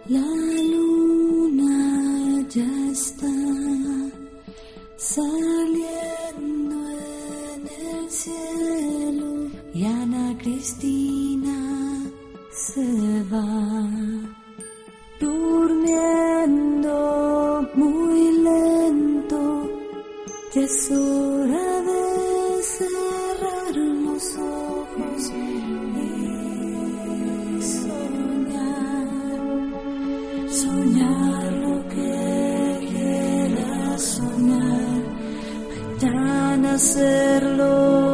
La luna ya está saliendo en el cielo y Ana Cristina se va durmiendo muy lento. Ya es hora de cerrar los ojos y soñar lo que quieras soñar, mañana hacerlo.